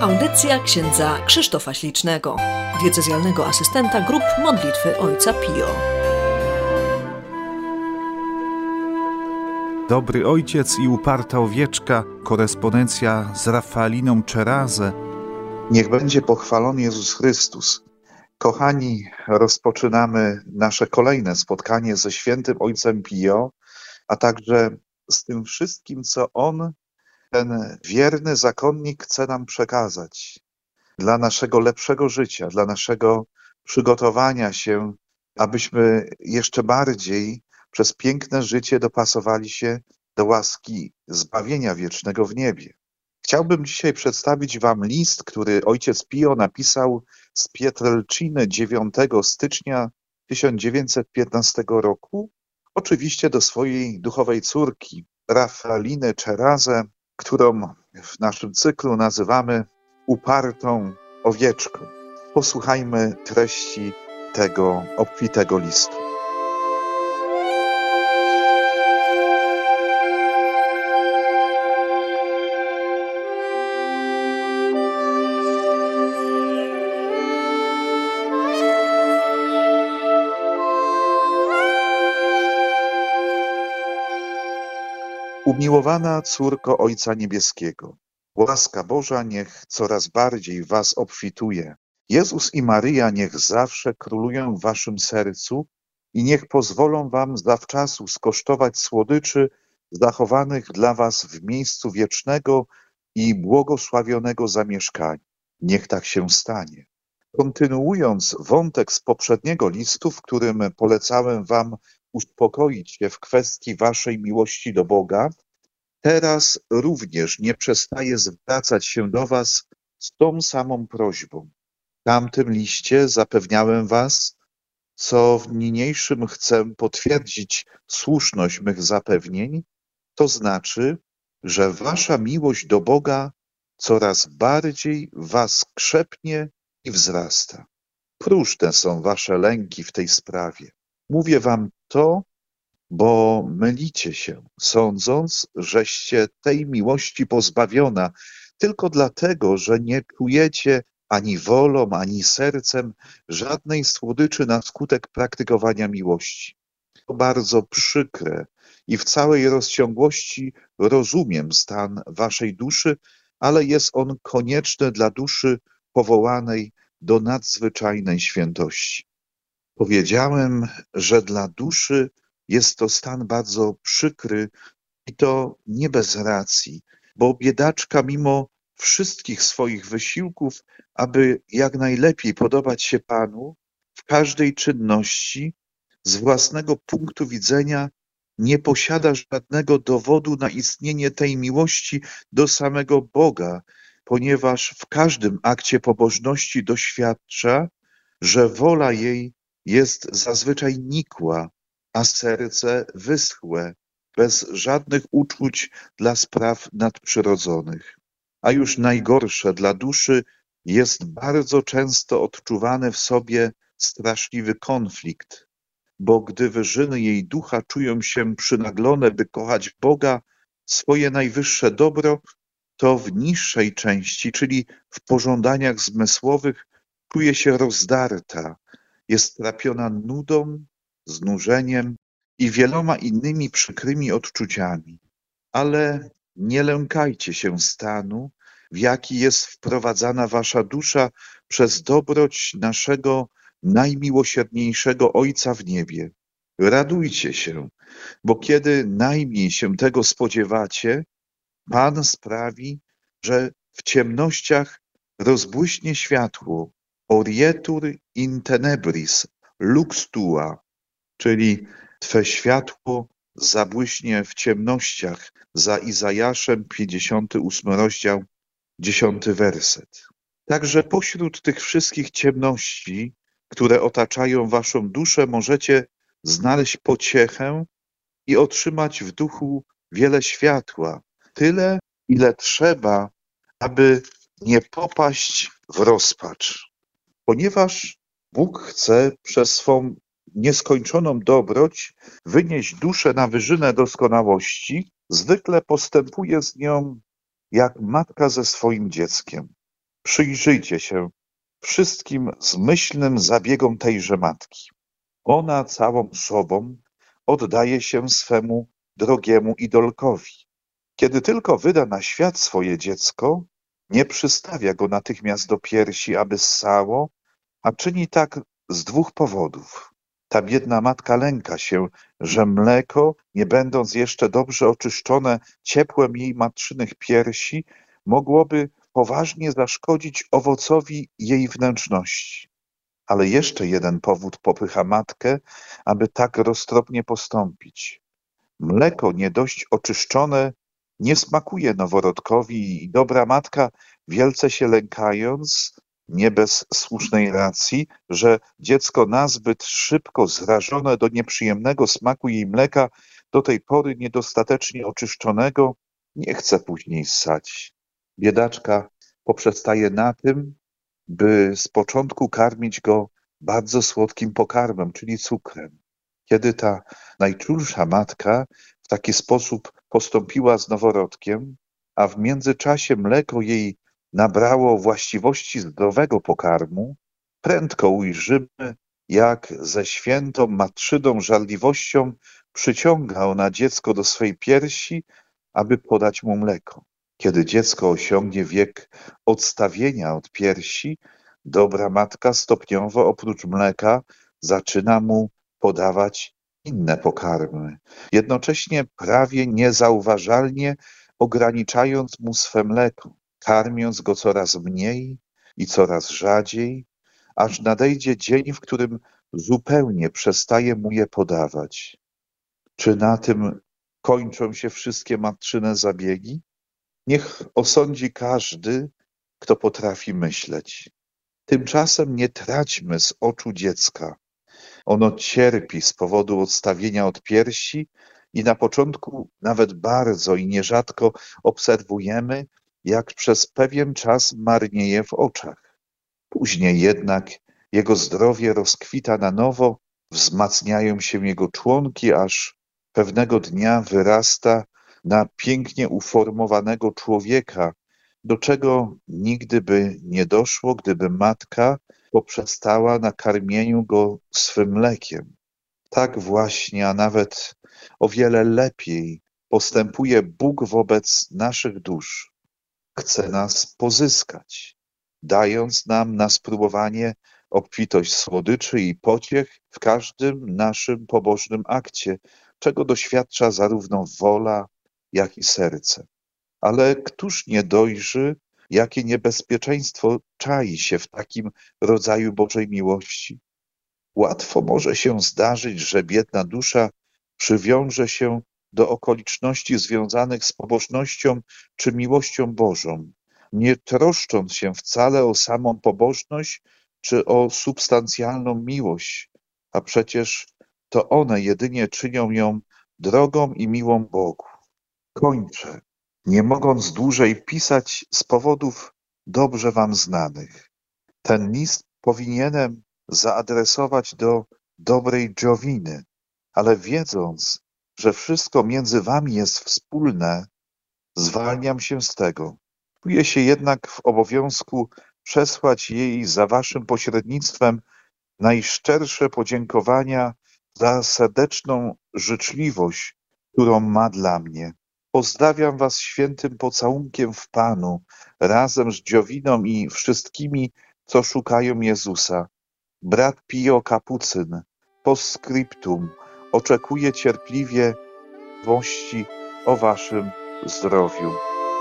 Audycja księdza Krzysztofa Ślicznego, diecezjalnego asystenta grup modlitwy Ojca Pio. Dobry Ojciec i uparta owieczka, korespondencja z Rafaeliną Czerazę. Niech będzie pochwalony Jezus Chrystus. Kochani, rozpoczynamy nasze kolejne spotkanie ze świętym Ojcem Pio, a także z tym wszystkim, co On, ten wierny zakonnik, chce nam przekazać dla naszego lepszego życia, dla naszego przygotowania się, abyśmy jeszcze bardziej przez piękne życie dopasowali się do łaski zbawienia wiecznego w niebie. Chciałbym dzisiaj przedstawić Wam list, który ojciec Pio napisał z Pietrelciny 9 stycznia 1915 roku, oczywiście do swojej duchowej córki, Rafaeliny Czerazę, którą w naszym cyklu nazywamy upartą owieczką. Posłuchajmy treści tego obfitego listu. Umiłowana córko Ojca Niebieskiego, łaska Boża niech coraz bardziej was obfituje. Jezus i Maryja niech zawsze królują w waszym sercu i niech pozwolą wam zawczasu skosztować słodyczy zachowanych dla was w miejscu wiecznego i błogosławionego zamieszkania. Niech tak się stanie. Kontynuując wątek z poprzedniego listu, w którym polecałem wam uspokoić się w kwestii waszej miłości do Boga, teraz również nie przestaję zwracać się do was z tą samą prośbą. W tamtym liście zapewniałem was, co w niniejszym chcę potwierdzić słuszność mych zapewnień, to znaczy, że wasza miłość do Boga coraz bardziej was krzepnie i wzrasta. Próżne są wasze lęki w tej sprawie. Mówię wam to, bo mylicie się, sądząc, żeście tej miłości pozbawiona, tylko dlatego, że nie czujecie ani wolą, ani sercem żadnej słodyczy na skutek praktykowania miłości. To bardzo przykre i w całej rozciągłości rozumiem stan waszej duszy, ale jest on konieczny dla duszy powołanej do nadzwyczajnej świętości. Powiedziałem, że dla duszy jest to stan bardzo przykry i to nie bez racji, bo biedaczka mimo wszystkich swoich wysiłków, aby jak najlepiej podobać się Panu, w każdej czynności z własnego punktu widzenia nie posiada żadnego dowodu na istnienie tej miłości do samego Boga, ponieważ w każdym akcie pobożności doświadcza, że wola jej jest zazwyczaj nikła, a serce wyschłe, bez żadnych uczuć dla spraw nadprzyrodzonych. A już najgorsze dla duszy jest bardzo często odczuwany w sobie straszliwy konflikt, bo gdy wyżyny jej ducha czują się przynaglone, by kochać Boga, swoje najwyższe dobro, to w niższej części, czyli w pożądaniach zmysłowych, czuje się rozdarta, jest trapiona nudą, znużeniem i wieloma innymi przykrymi odczuciami. Ale nie lękajcie się stanu, w jaki jest wprowadzana wasza dusza przez dobroć naszego najmiłosierniejszego Ojca w niebie. Radujcie się, bo kiedy najmniej się tego spodziewacie, Pan sprawi, że w ciemnościach rozbłyśnie światło, orietur in tenebris, lux tua, czyli Twe światło zabłyśnie w ciemnościach, za Izajaszem 58 rozdział, 10 werset. Także pośród tych wszystkich ciemności, które otaczają waszą duszę, możecie znaleźć pociechę i otrzymać w duchu wiele światła, tyle, ile trzeba, aby nie popaść w rozpacz. Ponieważ Bóg chce przez swą nieskończoną dobroć wynieść duszę na wyżynę doskonałości, zwykle postępuje z nią jak matka ze swoim dzieckiem. Przyjrzyjcie się wszystkim zmyślnym zabiegom tejże matki. Ona całą sobą oddaje się swemu drogiemu idolkowi. Kiedy tylko wyda na świat swoje dziecko, nie przystawia go natychmiast do piersi, aby ssało, a czyni tak z dwóch powodów. Ta biedna matka lęka się, że mleko, nie będąc jeszcze dobrze oczyszczone ciepłem jej matczynych piersi, mogłoby poważnie zaszkodzić owocowi jej wnętrzności. Ale jeszcze jeden powód popycha matkę, aby tak roztropnie postąpić. Mleko nie dość oczyszczone nie smakuje noworodkowi i dobra matka, wielce się lękając, nie bez słusznej racji, że dziecko nazbyt szybko zrażone do nieprzyjemnego smaku jej mleka, do tej pory niedostatecznie oczyszczonego, nie chce później ssać. Biedaczka poprzestaje na tym, by z początku karmić go bardzo słodkim pokarmem, czyli cukrem. Kiedy ta najczulsza matka w taki sposób postąpiła z noworodkiem, a w międzyczasie mleko jej nabrało właściwości zdrowego pokarmu, prędko ujrzymy, jak ze świętą matczyną żarliwością przyciąga ona dziecko do swej piersi, aby podać mu mleko. Kiedy dziecko osiągnie wiek odstawienia od piersi, dobra matka stopniowo oprócz mleka zaczyna mu podawać inne pokarmy, jednocześnie prawie niezauważalnie ograniczając mu swe mleko, karmiąc go coraz mniej i coraz rzadziej, aż nadejdzie dzień, w którym zupełnie przestaje mu je podawać. Czy na tym kończą się wszystkie matczyne zabiegi? Niech osądzi każdy, kto potrafi myśleć. Tymczasem nie traćmy z oczu dziecka. Ono cierpi z powodu odstawienia od piersi i na początku nawet bardzo i nierzadko obserwujemy, jak przez pewien czas marnieje w oczach. Później jednak jego zdrowie rozkwita na nowo, wzmacniają się jego członki, aż pewnego dnia wyrasta na pięknie uformowanego człowieka, do czego nigdy by nie doszło, gdyby matka poprzestała na karmieniu go swym mlekiem. Tak właśnie, a nawet o wiele lepiej postępuje Bóg wobec naszych dusz. Chce nas pozyskać, dając nam na spróbowanie obfitość słodyczy i pociech w każdym naszym pobożnym akcie, czego doświadcza zarówno wola, jak i serce. Ale któż nie dojrzy, jakie niebezpieczeństwo czai się w takim rodzaju Bożej miłości? Łatwo może się zdarzyć, że biedna dusza przywiąże się do okoliczności związanych z pobożnością czy miłością Bożą, nie troszcząc się wcale o samą pobożność czy o substancjalną miłość, a przecież to one jedynie czynią ją drogą i miłą Bogu. Kończę, nie mogąc dłużej pisać z powodów dobrze wam znanych. Ten list powinienem zaadresować do dobrej Gioviny, ale wiedząc, że wszystko między wami jest wspólne, zwalniam się z tego. Czuję się jednak w obowiązku przesłać jej za waszym pośrednictwem najszczersze podziękowania za serdeczną życzliwość, którą ma dla mnie. Pozdrawiam was świętym pocałunkiem w Panu, razem z Gioviną i wszystkimi, co szukają Jezusa. Brat Pio Kapucyn, postscriptum, oczekuje cierpliwie wiadomości o waszym zdrowiu.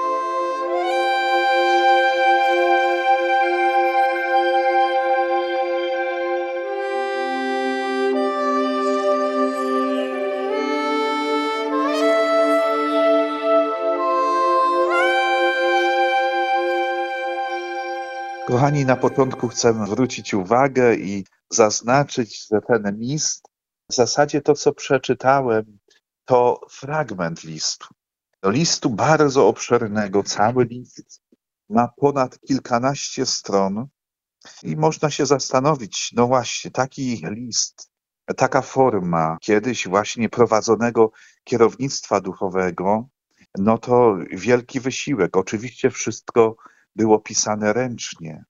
Kochani, na początku chcę zwrócić uwagę i zaznaczyć, że ten list, w zasadzie to, co przeczytałem, to fragment listu. Listu bardzo obszernego, cały list ma ponad kilkanaście stron i można się zastanowić, no właśnie, taki list, taka forma kiedyś właśnie prowadzonego kierownictwa duchowego, no to wielki wysiłek. Oczywiście wszystko było pisane ręcznie.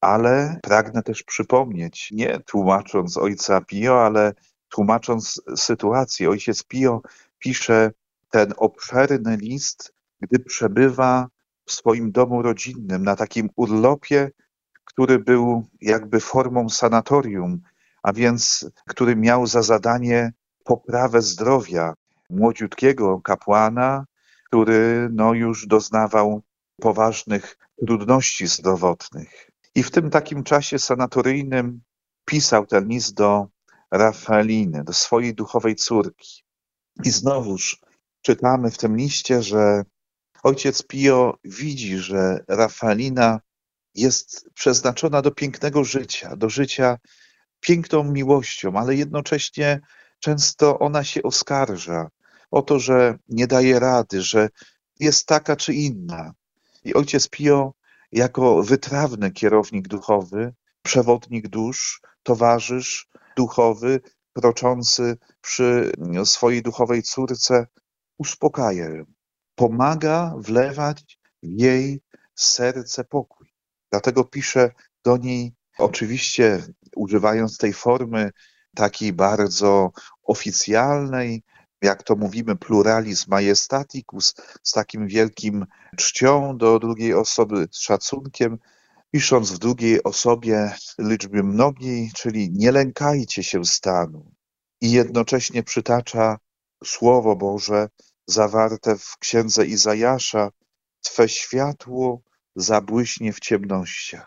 Ale pragnę też przypomnieć, nie tłumacząc ojca Pio, ale tłumacząc sytuację. Ojciec Pio pisze ten obszerny list, gdy przebywa w swoim domu rodzinnym, na takim urlopie, który był jakby formą sanatorium, a więc który miał za zadanie poprawę zdrowia młodziutkiego kapłana, który już doznawał poważnych trudności zdrowotnych. I w tym takim czasie sanatoryjnym pisał ten list do Rafaeliny, do swojej duchowej córki. I znowuż czytamy w tym liście, że ojciec Pio widzi, że Rafaelina jest przeznaczona do pięknego życia, do życia piękną miłością, ale jednocześnie często ona się oskarża o to, że nie daje rady, że jest taka czy inna. I ojciec Pio jako wytrawny kierownik duchowy, przewodnik dusz, towarzysz duchowy, kroczący przy swojej duchowej córce, uspokaja ją. Pomaga wlewać w jej serce pokój. Dlatego pisze do niej, oczywiście używając tej formy takiej bardzo oficjalnej, jak to mówimy, pluralis majestaticus, z takim wielkim czcią do drugiej osoby, z szacunkiem, pisząc w drugiej osobie liczby mnogiej, czyli nie lękajcie się stanu. I jednocześnie przytacza Słowo Boże zawarte w księdze Izajasza: Twe światło zabłyśnie w ciemnościach.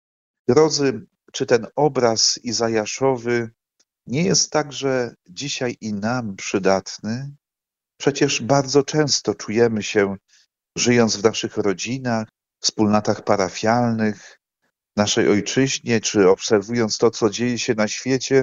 Drodzy, czy ten obraz izajaszowy nie jest także dzisiaj i nam przydatny? Przecież bardzo często czujemy się, żyjąc w naszych rodzinach, wspólnotach parafialnych, naszej ojczyźnie, czy obserwując to, co dzieje się na świecie,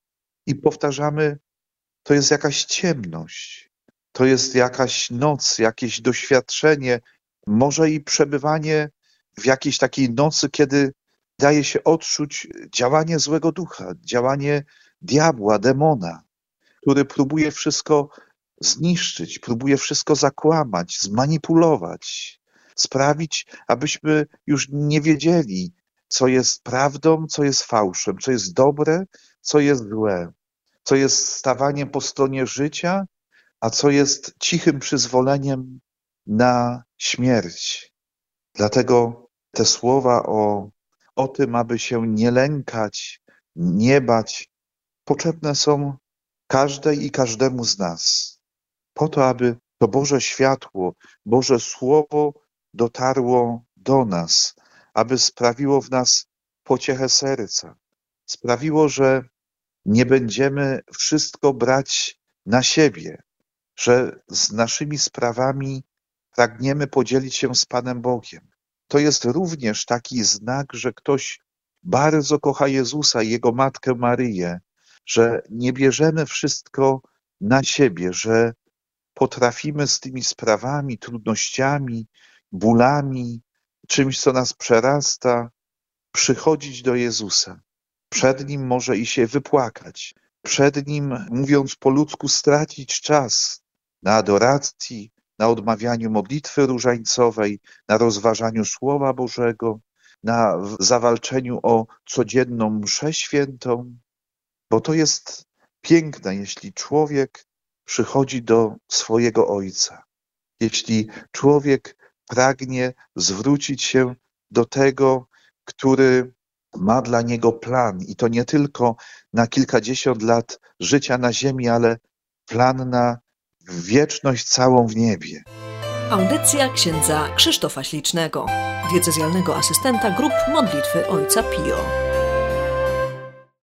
i powtarzamy, to jest jakaś ciemność, to jest jakaś noc, jakieś doświadczenie, może i przebywanie w jakiejś takiej nocy, kiedy daje się odczuć działanie złego ducha, działanie diabła, demona, który próbuje wszystko zniszczyć, próbuje wszystko zakłamać, zmanipulować, sprawić, abyśmy już nie wiedzieli, co jest prawdą, co jest fałszem, co jest dobre, co jest złe, co jest stawaniem po stronie życia, a co jest cichym przyzwoleniem na śmierć. Dlatego te słowa o tym, aby się nie lękać, nie bać, potrzebne są każdej i każdemu z nas, po to, aby to Boże światło, Boże Słowo dotarło do nas, aby sprawiło w nas pociechę serca, sprawiło, że nie będziemy wszystko brać na siebie, że z naszymi sprawami pragniemy podzielić się z Panem Bogiem. To jest również taki znak, że ktoś bardzo kocha Jezusa i Jego Matkę Maryję, że nie bierzemy wszystko na siebie, że potrafimy z tymi sprawami, trudnościami, bólami, czymś, co nas przerasta, przychodzić do Jezusa. Przed Nim może i się wypłakać. Przed Nim, mówiąc po ludzku, stracić czas na adoracji, na odmawianiu modlitwy różańcowej, na rozważaniu Słowa Bożego, na zawalczeniu o codzienną mszę świętą, bo to jest piękne, jeśli człowiek przychodzi do swojego Ojca, jeśli człowiek pragnie zwrócić się do tego, który ma dla niego plan, i to nie tylko na kilkadziesiąt lat życia na ziemi, ale plan na wieczność całą w niebie. Audycja księdza Krzysztofa Ślicznego, diecezjalnego asystenta grup modlitwy Ojca Pio.